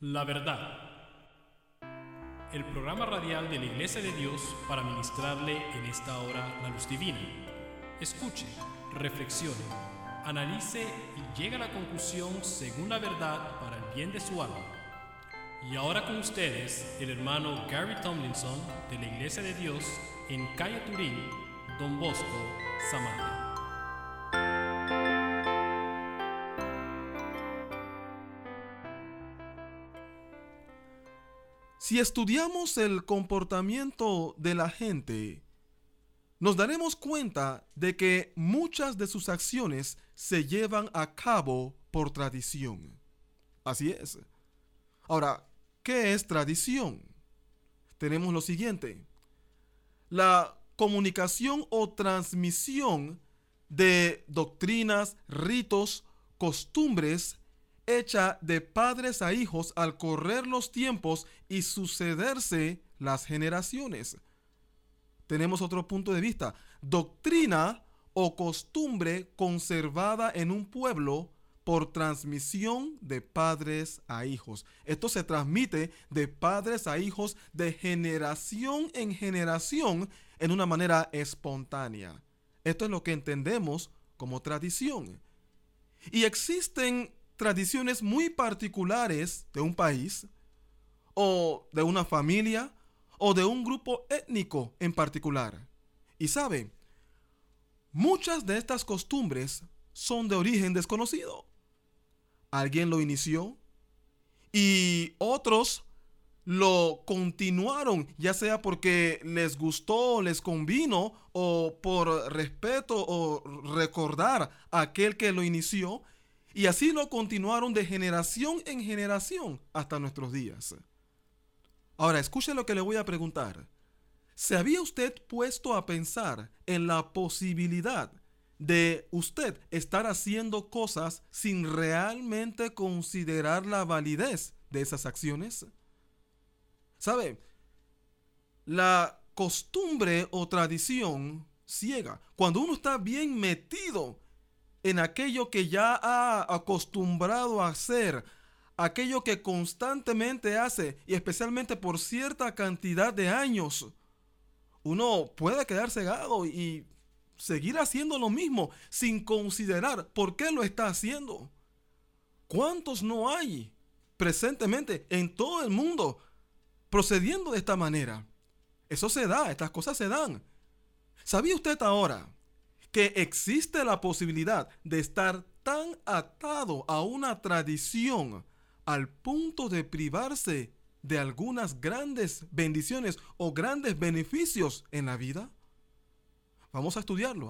La verdad. El programa radial de la Iglesia de Dios para ministrarle en esta hora la luz divina. Escuche, reflexione, analice y llegue a la conclusión según la verdad para el bien de su alma. Y ahora con ustedes, el hermano Gary Tomlinson de la Iglesia de Dios en Calle Turín, Don Bosco, Samaria. Si estudiamos el comportamiento de la gente, nos daremos cuenta de que muchas de sus acciones se llevan a cabo por tradición. Así es. Ahora, ¿qué es tradición? Tenemos lo siguiente: la comunicación o transmisión de doctrinas, ritos, costumbres, hecha de padres a hijos al correr los tiempos y sucederse las generaciones. Tenemos otro punto de vista: doctrina o costumbre conservada en un pueblo por transmisión de padres a hijos. Esto se transmite de padres a hijos de generación en generación en una manera espontánea. Esto es lo que entendemos como tradición. Y existen tradiciones muy particulares de un país, o de una familia, o de un grupo étnico en particular. Y sabe, muchas de estas costumbres son de origen desconocido. Alguien lo inició y otros lo continuaron, ya sea porque les gustó, les convino, o por respeto o recordar a aquel que lo inició. Y así lo continuaron de generación en generación hasta nuestros días. Ahora, escuche lo que le voy a preguntar. ¿Se había usted puesto a pensar en la posibilidad de usted estar haciendo cosas sin realmente considerar la validez de esas acciones? ¿Sabe? La costumbre o tradición ciega, cuando uno está bien metido en aquello que ya ha acostumbrado a hacer, aquello que constantemente hace, y especialmente por cierta cantidad de años, uno puede quedar cegado y seguir haciendo lo mismo sin considerar por qué lo está haciendo. ¿Cuántos no hay presentemente en todo el mundo procediendo de esta manera? Eso se da, estas cosas se dan. ¿Sabía usted ahora que existe la posibilidad de estar tan atado a una tradición al punto de privarse de algunas grandes bendiciones o grandes beneficios en la vida? Vamos a estudiarlo.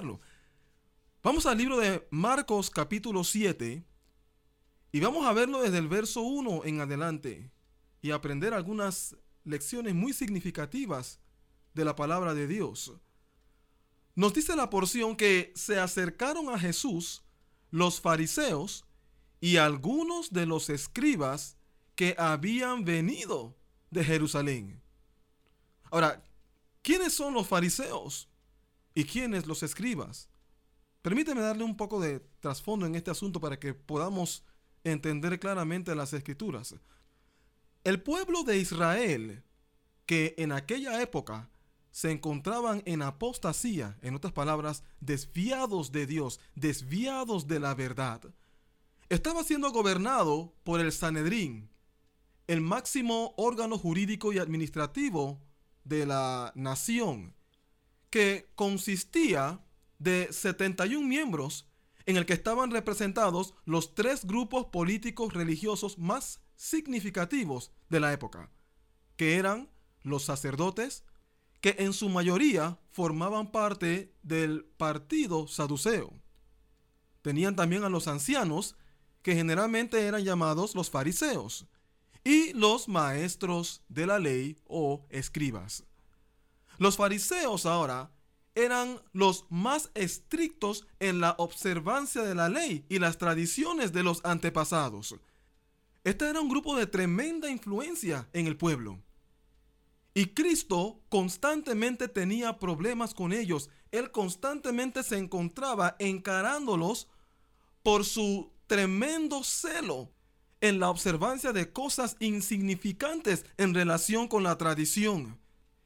Vamos al libro de Marcos capítulo 7 y vamos a verlo desde el verso 1 en adelante y aprender algunas lecciones muy significativas de la palabra de Dios. Nos dice la porción que se acercaron a Jesús los fariseos y algunos de los escribas que habían venido de Jerusalén. Ahora, ¿quiénes son los fariseos y quiénes los escribas? Permíteme darle un poco de trasfondo en este asunto para que podamos entender claramente las escrituras. El pueblo de Israel, que en aquella época se encontraban en apostasía, en otras palabras, desviados de Dios, desviados de la verdad, estaba siendo gobernado por el Sanedrín, el máximo órgano jurídico y administrativo de la nación, que consistía de 71 miembros, en el que estaban representados los tres grupos políticos religiosos más significativos de la época, que eran los sacerdotes, que en su mayoría formaban parte del partido saduceo. Tenían también a los ancianos, que generalmente eran llamados los fariseos, y los maestros de la ley o escribas. Los fariseos ahora eran los más estrictos en la observancia de la ley y las tradiciones de los antepasados. Este era un grupo de tremenda influencia en el pueblo. Y Cristo constantemente tenía problemas con ellos. Él constantemente se encontraba encarándolos por su tremendo celo en la observancia de cosas insignificantes en relación con la tradición.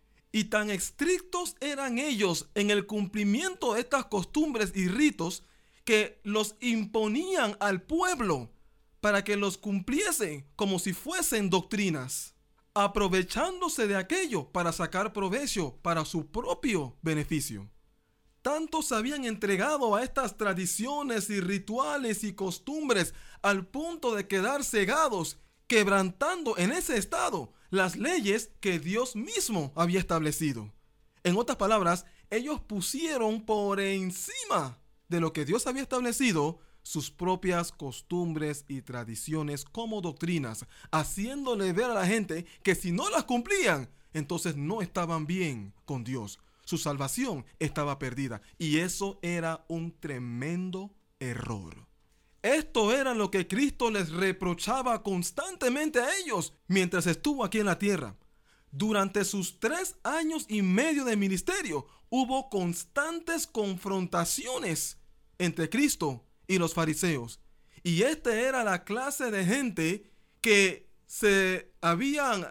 Y tan estrictos eran ellos en el cumplimiento de estas costumbres y ritos que los imponían al pueblo para que los cumpliesen como si fuesen doctrinas, aprovechándose de aquello para sacar provecho para su propio beneficio. Tanto se habían entregado a estas tradiciones y rituales y costumbres al punto de quedar cegados, quebrantando en ese estado las leyes que Dios mismo había establecido. En otras palabras, ellos pusieron por encima de lo que Dios había establecido sus propias costumbres y tradiciones como doctrinas, haciéndole ver a la gente que si no las cumplían, entonces no estaban bien con Dios. Su salvación estaba perdida y eso era un tremendo error. Esto era lo que Cristo les reprochaba constantemente a ellos mientras estuvo aquí en la tierra. Durante sus 3 años y medio de ministerio hubo constantes confrontaciones entre Cristo y los fariseos. Y esta era la clase de gente que se habían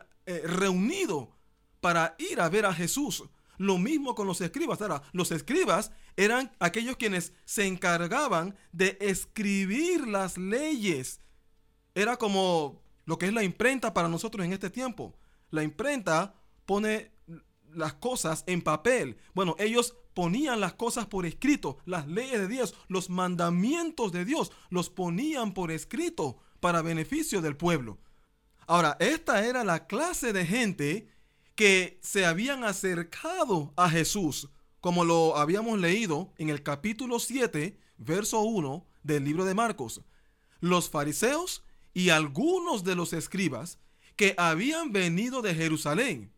reunido para ir a ver a Jesús. Lo mismo con los escribas. Ahora, los escribas eran aquellos quienes se encargaban de escribir las leyes. Era como lo que es la imprenta para nosotros en este tiempo. La imprenta pone las cosas en papel. Bueno, ellos ponían las cosas por escrito. Las leyes de Dios, los mandamientos de Dios, los ponían por escrito para beneficio del pueblo. Ahora, esta era la clase de gente que se habían acercado a Jesús, como lo habíamos leído en el capítulo 7, verso 1 del libro de Marcos. Los fariseos y algunos de los escribas que habían venido de Jerusalén.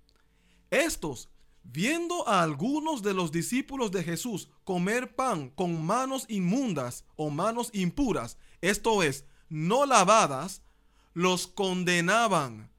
Estos, viendo a algunos de los discípulos de Jesús comer pan con manos inmundas o manos impuras, esto es, no lavadas, los condenaban.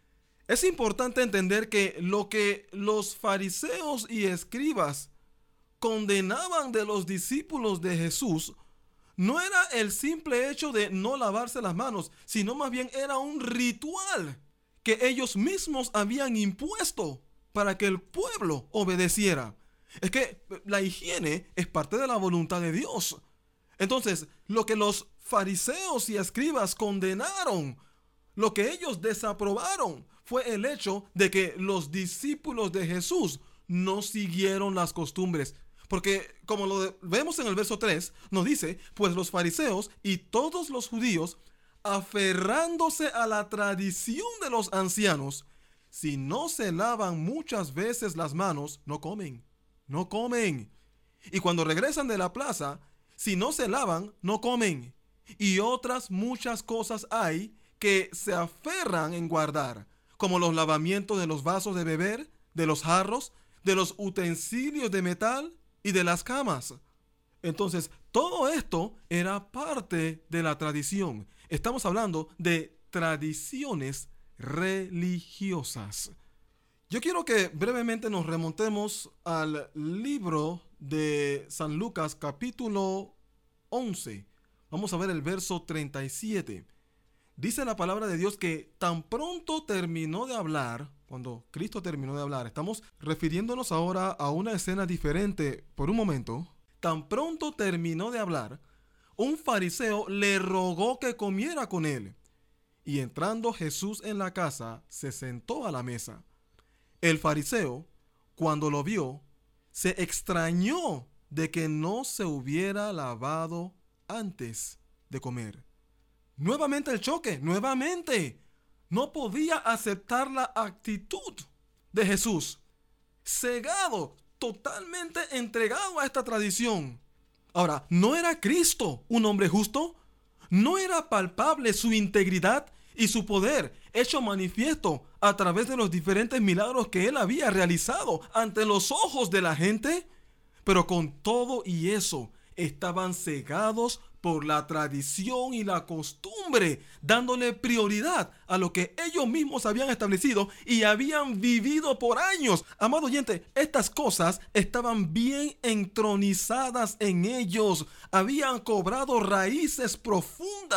Es importante entender que lo que los fariseos y escribas condenaban de los discípulos de Jesús no era el simple hecho de no lavarse las manos, sino más bien era un ritual que ellos mismos habían impuesto para que el pueblo obedeciera. Es que la higiene es parte de la voluntad de Dios. Entonces, lo que los fariseos y escribas condenaron, lo que ellos desaprobaron, fue el hecho de que los discípulos de Jesús no siguieron las costumbres. Porque como lo vemos en el verso 3, nos dice, pues los fariseos y todos los judíos, aferrándose a la tradición de los ancianos, si no se lavan muchas veces las manos, no comen. Y cuando regresan de la plaza, si no se lavan, no comen. Y otras muchas cosas hay que se aferran en guardar, como los lavamientos de los vasos de beber, de los jarros, de los utensilios de metal y de las camas. Entonces, todo esto era parte de la tradición. Estamos hablando de tradiciones religiosas. Yo quiero que brevemente nos remontemos al libro de San Lucas, capítulo 11. Vamos a ver el verso 37. Dice la palabra de Dios que tan pronto terminó de hablar, cuando Cristo terminó de hablar, estamos refiriéndonos ahora a una escena diferente por un momento. Tan pronto terminó de hablar, un fariseo le rogó que comiera con él. Y entrando Jesús en la casa, se sentó a la mesa. El fariseo, cuando lo vio, se extrañó de que no se hubiera lavado antes de comer. Nuevamente el choque, nuevamente. No podía aceptar la actitud de Jesús. Cegado, totalmente entregado a esta tradición. Ahora, ¿no era Cristo un hombre justo? ¿No era palpable su integridad y su poder hecho manifiesto a través de los diferentes milagros que él había realizado ante los ojos de la gente? Pero con todo y eso, estaban cegados por la tradición y la costumbre, dándole prioridad a lo que ellos mismos habían establecido y habían vivido por años. Amado oyente, estas cosas estaban bien entronizadas en ellos, habían cobrado raíces profundas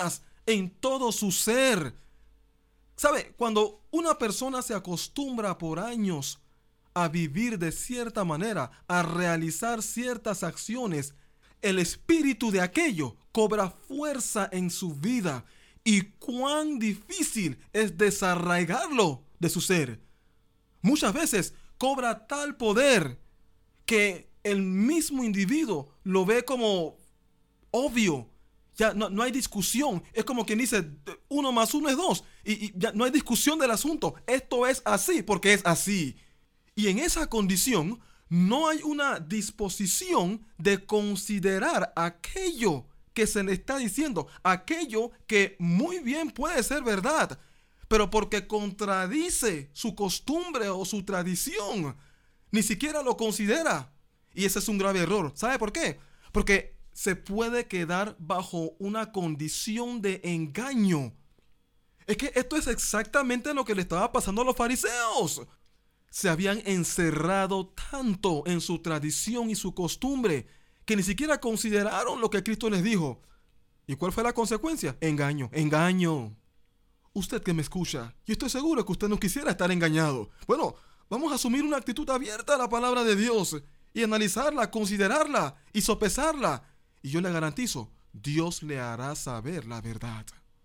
en todo su ser. ¿Sabe? Cuando una persona se acostumbra por años a vivir de cierta manera, a realizar ciertas acciones, el espíritu de aquello cobra fuerza en su vida. Y cuán difícil es desarraigarlo de su ser. Muchas veces cobra tal poder que el mismo individuo lo ve como obvio. Ya no hay discusión. Es como quien dice 1 más 1 es 2. Y ya no hay discusión del asunto. Esto es así porque es así. Y en esa condición no hay una disposición de considerar aquello que se le está diciendo, aquello que muy bien puede ser verdad, pero porque contradice su costumbre o su tradición, ni siquiera lo considera. Y ese es un grave error. ¿Sabe por qué? Porque se puede quedar bajo una condición de engaño. Es que esto es exactamente lo que le estaba pasando a los fariseos. Se habían encerrado tanto en su tradición y su costumbre que ni siquiera consideraron lo que Cristo les dijo. ¿Y cuál fue la consecuencia? Engaño, engaño. Usted que me escucha, yo estoy seguro que usted no quisiera estar engañado. Bueno, vamos a asumir una actitud abierta a la palabra de Dios y analizarla, considerarla y sopesarla. Y yo le garantizo, Dios le hará saber la verdad.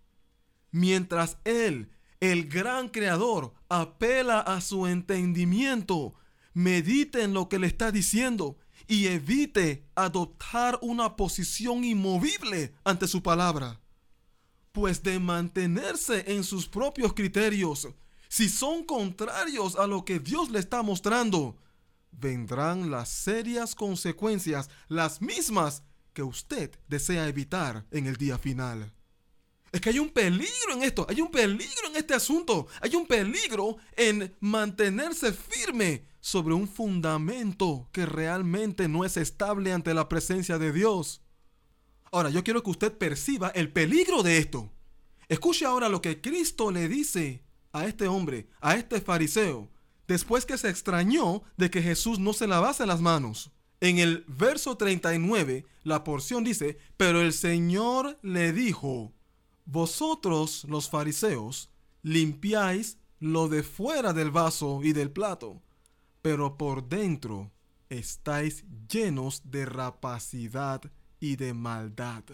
Mientras Él, el gran creador, apela a su entendimiento, medite en lo que le está diciendo y evite adoptar una posición inmovible ante su palabra. Pues de mantenerse en sus propios criterios, si son contrarios a lo que Dios le está mostrando, vendrán las serias consecuencias, las mismas que usted desea evitar en el día final. Es que hay un peligro en esto, hay un peligro en este asunto, hay un peligro en mantenerse firme sobre un fundamento que realmente no es estable ante la presencia de Dios. Ahora, yo quiero que usted perciba el peligro de esto. Escuche ahora lo que Cristo le dice a este hombre, a este fariseo, después que se extrañó de que Jesús no se lavase las manos. En el verso 39, la porción dice, pero el Señor le dijo, vosotros los fariseos limpiáis lo de fuera del vaso y del plato, pero por dentro estáis llenos de rapacidad y de maldad.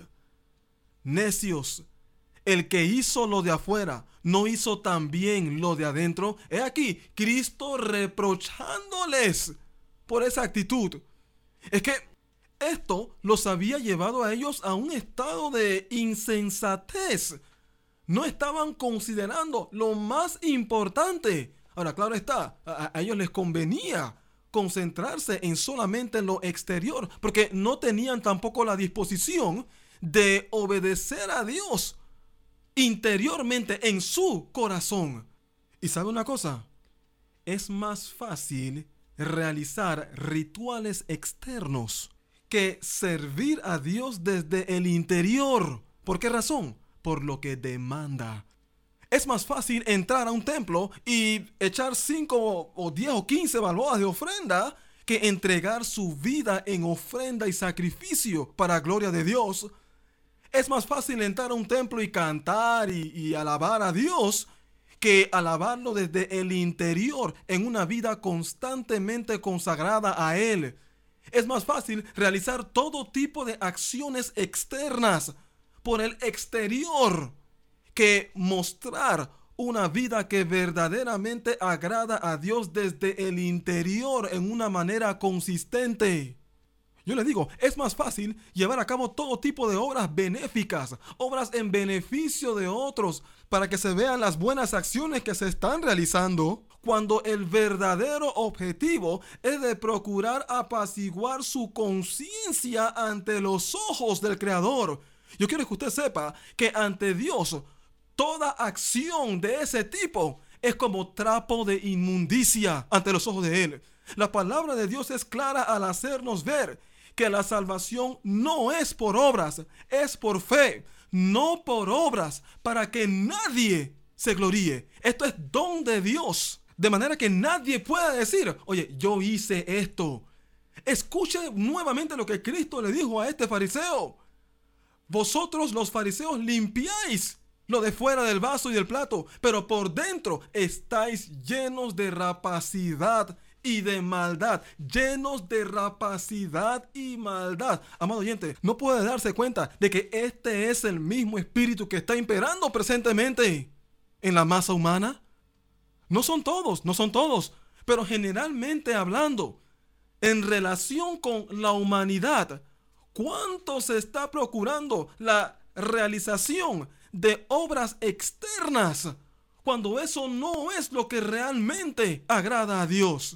Necios, el que hizo lo de afuera, ¿no hizo también lo de adentro? He aquí, Cristo reprochándoles por esa actitud. Es que esto los había llevado a ellos a un estado de insensatez. No estaban considerando lo más importante. Ahora, claro está, a ellos les convenía concentrarse en solamente en lo exterior, porque no tenían tampoco la disposición de obedecer a Dios interiormente en su corazón. ¿Y sabe una cosa? Es más fácil realizar rituales externos que servir a Dios desde el interior. ¿Por qué razón? Por lo que demanda. Es más fácil entrar a un templo y echar 5 o 10 o 15 balboas de ofrenda que entregar su vida en ofrenda y sacrificio para gloria de Dios. Es más fácil entrar a un templo y cantar y alabar a Dios que alabarlo desde el interior en una vida constantemente consagrada a Él. Es más fácil realizar todo tipo de acciones externas por el exterior que mostrar una vida que verdaderamente agrada a Dios desde el interior en una manera consistente. Yo le digo, es más fácil llevar a cabo todo tipo de obras benéficas, obras en beneficio de otros, para que se vean las buenas acciones que se están realizando, cuando el verdadero objetivo es de procurar apaciguar su conciencia ante los ojos del Creador. Yo quiero que usted sepa que ante Dios, toda acción de ese tipo es como trapo de inmundicia ante los ojos de Él. La palabra de Dios es clara al hacernos ver que la salvación no es por obras, es por fe, no por obras, para que nadie se gloríe. Esto es don de Dios, de manera que nadie pueda decir, oye, yo hice esto. Escuche nuevamente lo que Cristo le dijo a este fariseo. Vosotros los fariseos limpiáis lo de fuera del vaso y del plato, pero por dentro estáis llenos de rapacidad y de maldad, llenos de rapacidad y maldad. Amado oyente, ¿no puede darse cuenta de que este es el mismo espíritu que está imperando presentemente en la masa humana? No son todos, pero generalmente hablando, en relación con la humanidad, ¿cuánto se está procurando la realización de obras externas cuando eso no es lo que realmente agrada a Dios?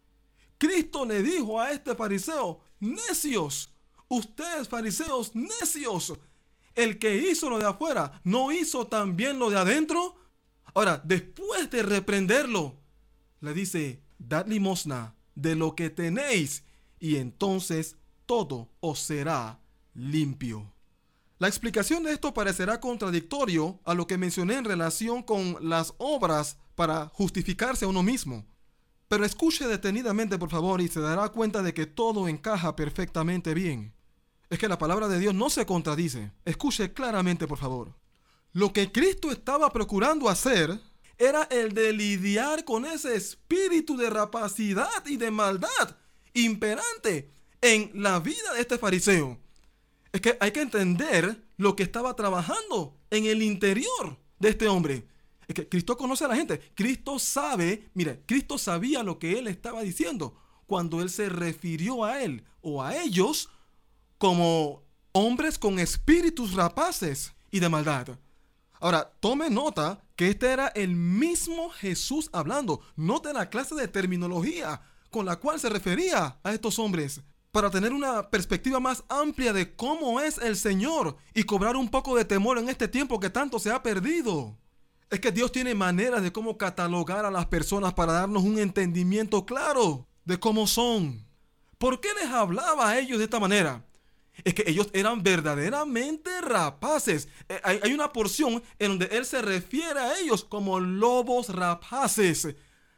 Cristo le dijo a este fariseo: necios, ustedes fariseos necios, el que hizo lo de afuera, ¿no hizo también lo de adentro? Ahora, después de reprenderlo, le dice: dad limosna de lo que tenéis, y entonces todo os será limpio. La explicación de esto parecerá contradictorio a lo que mencioné en relación con las obras para justificarse a uno mismo. Pero escuche detenidamente, por favor, y se dará cuenta de que todo encaja perfectamente bien. Es que la palabra de Dios no se contradice. Escuche claramente, por favor. Lo que Cristo estaba procurando hacer era el de lidiar con ese espíritu de rapacidad y de maldad imperante en la vida de este fariseo. Es que hay que entender lo que estaba trabajando en el interior de este hombre. Es que Cristo conoce a la gente. Cristo sabe, mire, Cristo sabía lo que él estaba diciendo cuando él se refirió a él o a ellos como hombres con espíritus rapaces y de maldad. Ahora, tome nota que este era el mismo Jesús hablando. Note la clase de terminología con la cual se refería a estos hombres, para tener una perspectiva más amplia de cómo es el Señor y cobrar un poco de temor en este tiempo que tanto se ha perdido. Es que Dios tiene maneras de cómo catalogar a las personas para darnos un entendimiento claro de cómo son. ¿Por qué les hablaba a ellos de esta manera? Es que ellos eran verdaderamente rapaces. Hay una porción en donde él se refiere a ellos como lobos rapaces,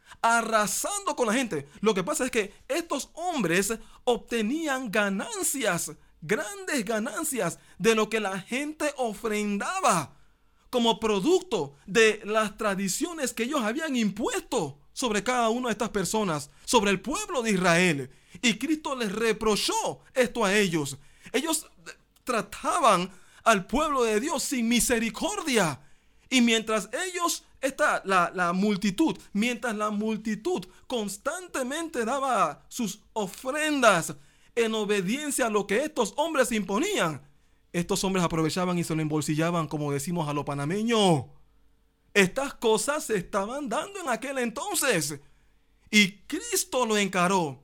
arrasando con la gente. Lo que pasa es que estos hombres obtenían ganancias, grandes ganancias, de lo que la gente ofrendaba como producto de las tradiciones que ellos habían impuesto sobre cada una de estas personas, sobre el pueblo de Israel. Y Cristo les reprochó esto a ellos. Ellos trataban al pueblo de Dios sin misericordia. Y mientras ellos, la multitud constantemente daba sus ofrendas en obediencia a lo que estos hombres imponían, estos hombres aprovechaban y se lo embolsillaban, como decimos a lo panameño. Estas cosas se estaban dando en aquel entonces. Y Cristo lo encaró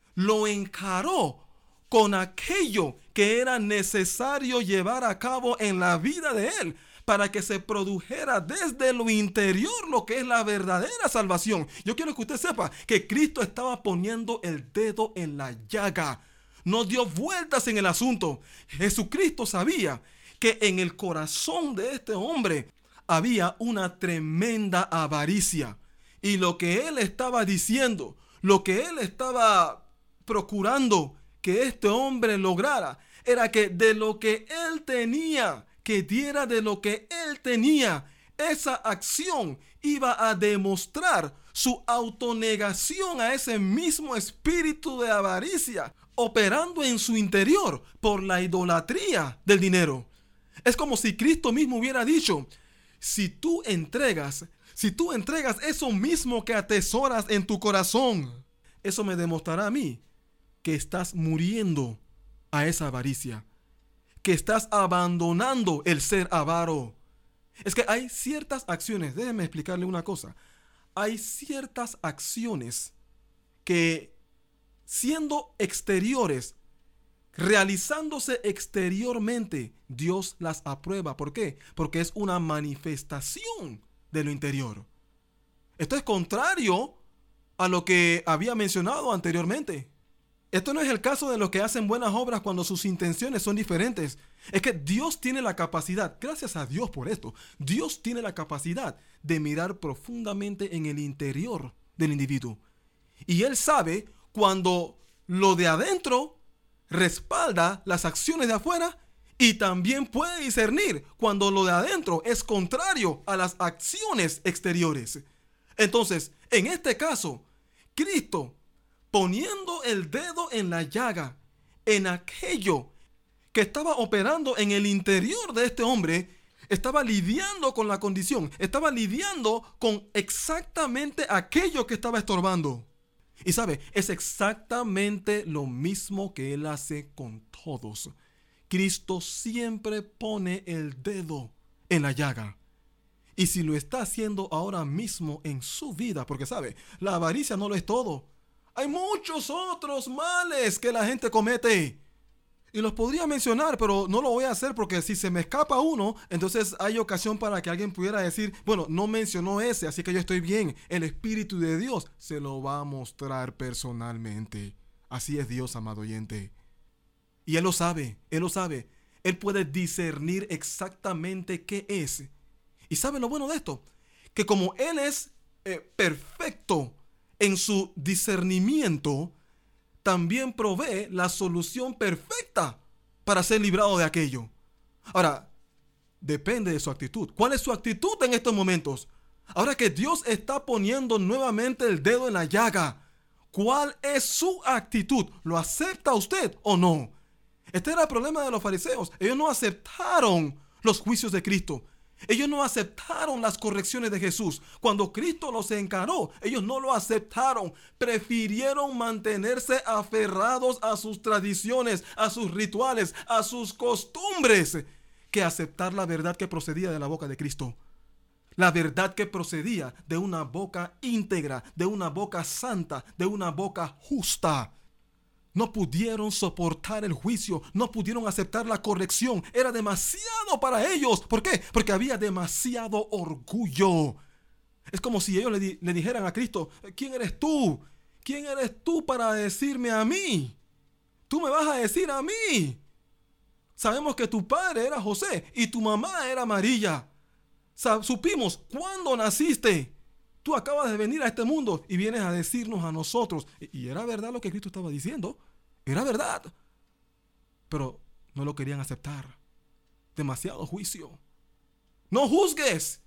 con aquello que era necesario llevar a cabo en la vida de él, para que se produjera desde lo interior lo que es la verdadera salvación. Yo quiero que usted sepa que Cristo estaba poniendo el dedo en la llaga. No dio vueltas en el asunto. Jesucristo sabía que en el corazón de este hombre había una tremenda avaricia. Y lo que él estaba diciendo, lo que él estaba procurando que este hombre lograra, era que de lo que él tenía, que diera de lo que él tenía. Esa acción iba a demostrar su autonegación a ese mismo espíritu de avaricia, operando en su interior por la idolatría del dinero. Es como si Cristo mismo hubiera dicho: si tú entregas eso mismo que atesoras en tu corazón, eso me demostrará a mí que estás muriendo a esa avaricia, que estás abandonando el ser avaro. Es que hay ciertas acciones, déjeme explicarle una cosa. Hay ciertas acciones que, siendo exteriores, realizándose exteriormente, Dios las aprueba. ¿Por qué? Porque es una manifestación de lo interior. Esto es contrario a lo que había mencionado anteriormente. Esto no es el caso de los que hacen buenas obras cuando sus intenciones son diferentes. Es que Dios tiene la capacidad, gracias a Dios por esto, Dios tiene la capacidad de mirar profundamente en el interior del individuo. Y Él sabe cuando lo de adentro respalda las acciones de afuera, Y también puede discernir cuando lo de adentro es contrario a las acciones exteriores. Entonces, en este caso, Cristo, poniendo el dedo en la llaga, en aquello que estaba operando en el interior de este hombre, estaba lidiando con la condición, estaba lidiando con exactamente aquello que estaba estorbando. Y sabe, es exactamente lo mismo que Él hace con todos. Cristo siempre pone el dedo en la llaga. Y si lo está haciendo ahora mismo en su vida, porque sabe, la avaricia no lo es todo. Hay muchos otros males que la gente comete. Y los podría mencionar, pero no lo voy a hacer porque si se me escapa uno, entonces hay ocasión para que alguien pudiera decir, bueno, no mencionó ese, así que yo estoy bien. El Espíritu de Dios se lo va a mostrar personalmente. Así es Dios, amado oyente. Y Él lo sabe, Él lo sabe. Él puede discernir exactamente qué es. ¿Y sabe lo bueno de esto? Que como Él es perfecto en su discernimiento, también provee la solución perfecta para ser librado de aquello. Ahora, depende de su actitud. ¿Cuál es su actitud en estos momentos? Ahora que Dios está poniendo nuevamente el dedo en la llaga, ¿cuál es su actitud? ¿Lo acepta usted o no? Este era el problema de los fariseos. Ellos no aceptaron los juicios de Cristo. Ellos no aceptaron las correcciones de Jesús. Cuando Cristo los encaró, ellos no lo aceptaron. Prefirieron mantenerse aferrados a sus tradiciones, a sus rituales, a sus costumbres, que aceptar la verdad que procedía de la boca de Cristo. La verdad que procedía de una boca íntegra, de una boca santa, de una boca justa. No pudieron soportar el juicio, no pudieron aceptar la corrección. Era demasiado para ellos. ¿Por qué? Porque había demasiado orgullo. Es como si ellos le dijeran a Cristo, ¿quién eres tú? ¿Quién eres tú para decirme a mí? Tú me vas a decir a mí. Sabemos que tu padre era José y tu mamá era María. Supimos cuándo naciste. Tú acabas de venir a este mundo y vienes a decirnos a nosotros. Y era verdad lo que Cristo estaba diciendo. Era verdad. Pero no lo querían aceptar. Demasiado juicio. No juzgues.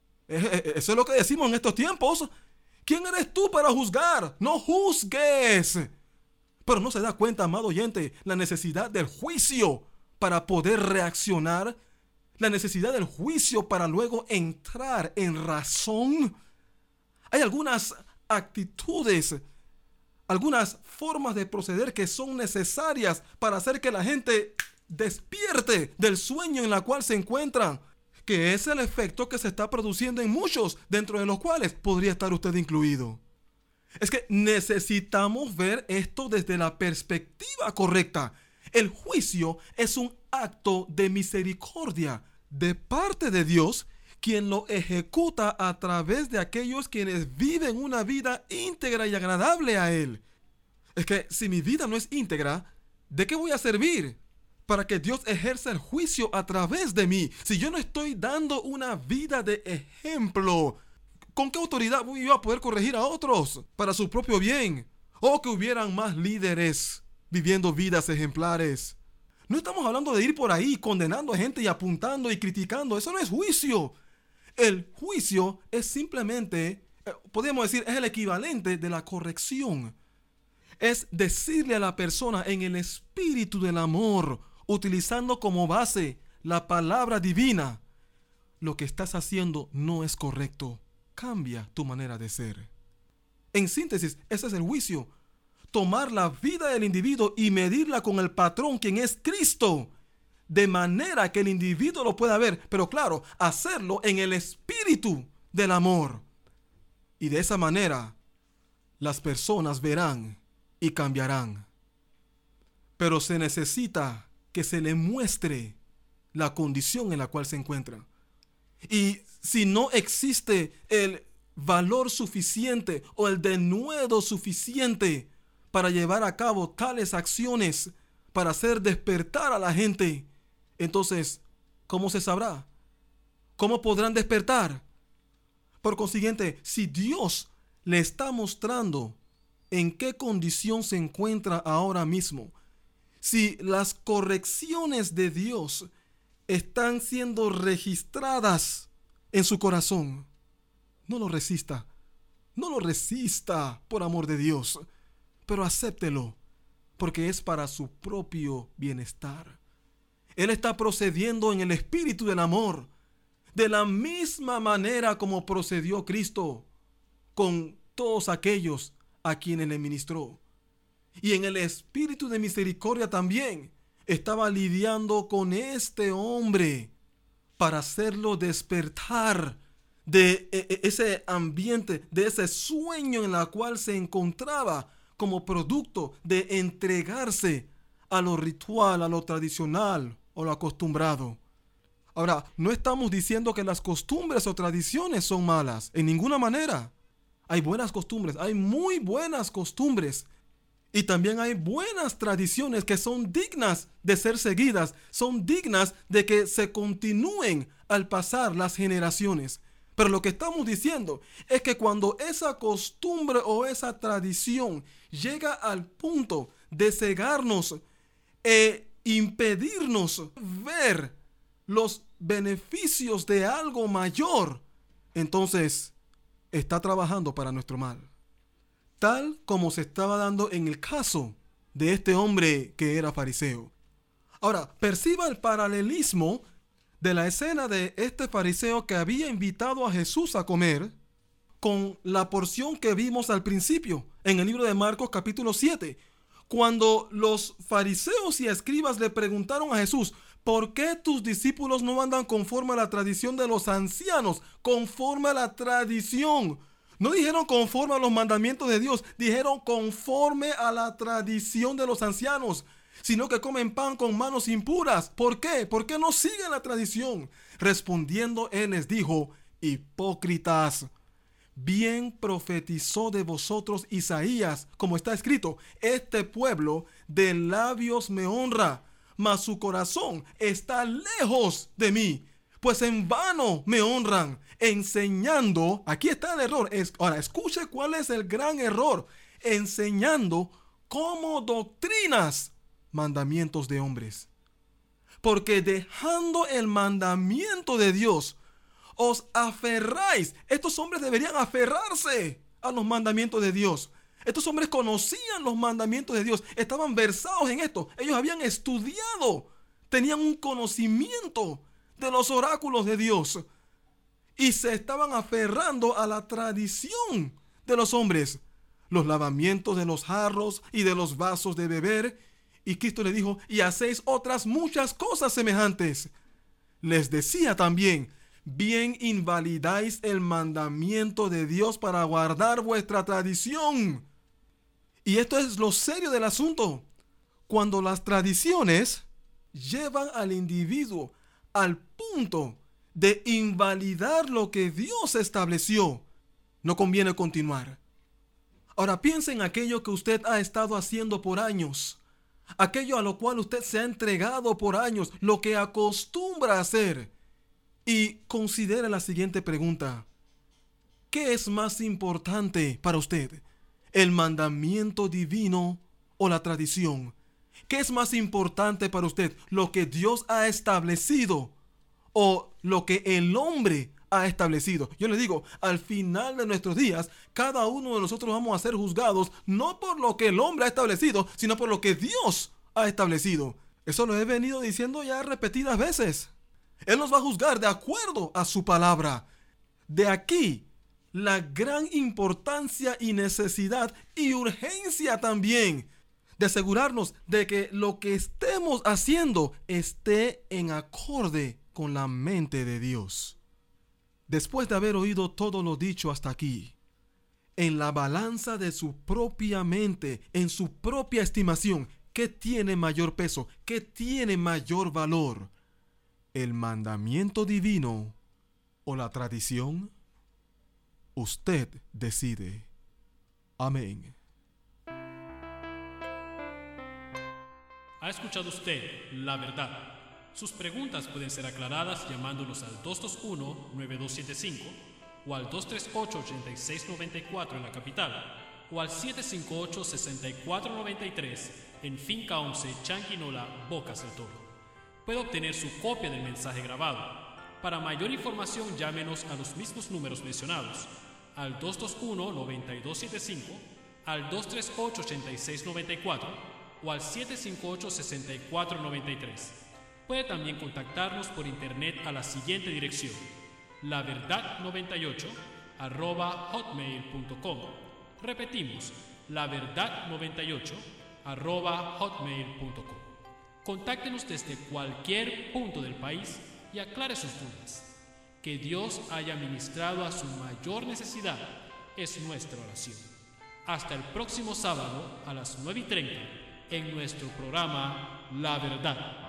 Eso es lo que decimos en estos tiempos. ¿Quién eres tú para juzgar? No juzgues. Pero no se da cuenta, amado oyente, la necesidad del juicio para poder reaccionar. La necesidad del juicio para luego entrar en razón. Hay algunas actitudes, algunas formas de proceder que son necesarias para hacer que la gente despierte del sueño en la cual se encuentran, que es el efecto que se está produciendo en muchos, dentro de los cuales podría estar usted incluido. Es que necesitamos ver esto desde la perspectiva correcta. El juicio es un acto de misericordia de parte de Dios, quien lo ejecuta a través de aquellos quienes viven una vida íntegra y agradable a Él. Es que si mi vida no es íntegra, ¿de qué voy a servir? Para que Dios ejerza el juicio a través de mí. Si yo no estoy dando una vida de ejemplo, ¿con qué autoridad voy yo a poder corregir a otros para su propio bien? O que hubieran más líderes viviendo vidas ejemplares. No estamos hablando de ir por ahí condenando a gente y apuntando y criticando. Eso no es juicio. El juicio es simplemente, podríamos decir, es el equivalente de la corrección. Es decirle a la persona en el espíritu del amor, utilizando como base la palabra divina, lo que estás haciendo no es correcto. Cambia tu manera de ser. En síntesis, ese es el juicio. Tomar la vida del individuo y medirla con el patrón, quien es Cristo, de manera que el individuo lo pueda ver, pero claro, hacerlo en el espíritu del amor. Y de esa manera, las personas verán y cambiarán. Pero se necesita que se le muestre la condición en la cual se encuentran. Y si no existe el valor suficiente o el denuedo suficiente para llevar a cabo tales acciones, para hacer despertar a la gente, entonces, ¿cómo se sabrá? ¿Cómo podrán despertar? Por consiguiente, si Dios le está mostrando en qué condición se encuentra ahora mismo, si las correcciones de Dios están siendo registradas en su corazón, no lo resista. No lo resista, por amor de Dios, pero acéptelo, porque es para su propio bienestar. Él está procediendo en el espíritu del amor, de la misma manera como procedió Cristo con todos aquellos a quienes le ministró. Y en el espíritu de misericordia también estaba lidiando con este hombre para hacerlo despertar de ese ambiente, de ese sueño en el cual se encontraba como producto de entregarse a lo ritual, a lo tradicional o lo acostumbrado. Ahora, no estamos diciendo que las costumbres o tradiciones son malas, en ninguna manera. Hay buenas costumbres, hay muy buenas costumbres. Y también hay buenas tradiciones que son dignas de ser seguidas, son dignas de que se continúen al pasar las generaciones. Pero lo que estamos diciendo es que cuando esa costumbre o esa tradición llega al punto de cegarnos e impedirnos ver los beneficios de algo mayor, entonces está trabajando para nuestro mal. Tal como se estaba dando en el caso de este hombre que era fariseo. Ahora, perciba el paralelismo de la escena de este fariseo que había invitado a Jesús a comer con la porción que vimos al principio en el libro de Marcos capítulo 7, cuando los fariseos y escribas le preguntaron a Jesús: ¿por qué tus discípulos no andan conforme a la tradición de los ancianos? Conforme a la tradición. No dijeron conforme a los mandamientos de Dios, dijeron conforme a la tradición de los ancianos, sino que comen pan con manos impuras. ¿Por qué? ¿Por qué no siguen la tradición? Respondiendo, él les dijo: hipócritas, bien profetizó de vosotros Isaías, como está escrito: este pueblo de labios me honra, mas su corazón está lejos de mí, pues en vano me honran, enseñando. Aquí está el error. Ahora, escuche cuál es el gran error: enseñando como doctrinas mandamientos de hombres. Porque dejando el mandamiento de Dios, os aferráis. Estos hombres deberían aferrarse a los mandamientos de Dios. Estos hombres conocían los mandamientos de Dios, estaban versados en esto. Ellos habían estudiado, tenían un conocimiento de los oráculos de Dios y se estaban aferrando a la tradición de los hombres, los lavamientos de los jarros y de los vasos de beber. Y Cristo le dijo: y hacéis otras muchas cosas semejantes. Les decía también: bien invalidáis el mandamiento de Dios para guardar vuestra tradición. Y esto es lo serio del asunto. Cuando las tradiciones llevan al individuo al punto de invalidar lo que Dios estableció, no conviene continuar. Ahora piense en aquello que usted ha estado haciendo por años, aquello a lo cual usted se ha entregado por años, lo que acostumbra a hacer. Y considere la siguiente pregunta: ¿qué es más importante para usted? ¿El mandamiento divino o la tradición? ¿Qué es más importante para usted? ¿Lo que Dios ha establecido o lo que el hombre ha establecido? Yo le digo, al final de nuestros días, cada uno de nosotros vamos a ser juzgados no por lo que el hombre ha establecido, sino por lo que Dios ha establecido. Eso lo he venido diciendo ya repetidas veces. Él nos va a juzgar de acuerdo a su palabra. De aquí la gran importancia y necesidad y urgencia también de asegurarnos de que lo que estemos haciendo esté en acorde con la mente de Dios. Después de haber oído todo lo dicho hasta aquí, en la balanza de su propia mente, en su propia estimación, ¿qué tiene mayor peso? ¿Qué tiene mayor valor? ¿El mandamiento divino o la tradición? Usted decide. Amén. ¿Ha escuchado usted la verdad? Sus preguntas pueden ser aclaradas llamándonos al 221-9275 o al 238-8694 en la capital, o al 758-6493 en Finca 11, Chanquinola, Bocas del Toro. Puede obtener su copia del mensaje grabado. Para mayor información, llámenos a los mismos números mencionados, al 221-9275, al 238-8694 o al 758-6493. Puede también contactarnos por internet a la siguiente dirección: laverdad98@hotmail.com. Repetimos, laverdad98@hotmail.com. Contáctenos desde cualquier punto del país y aclare sus dudas. Que Dios haya ministrado a su mayor necesidad es nuestra oración. Hasta el próximo sábado a las 9:30 en nuestro programa La Verdad.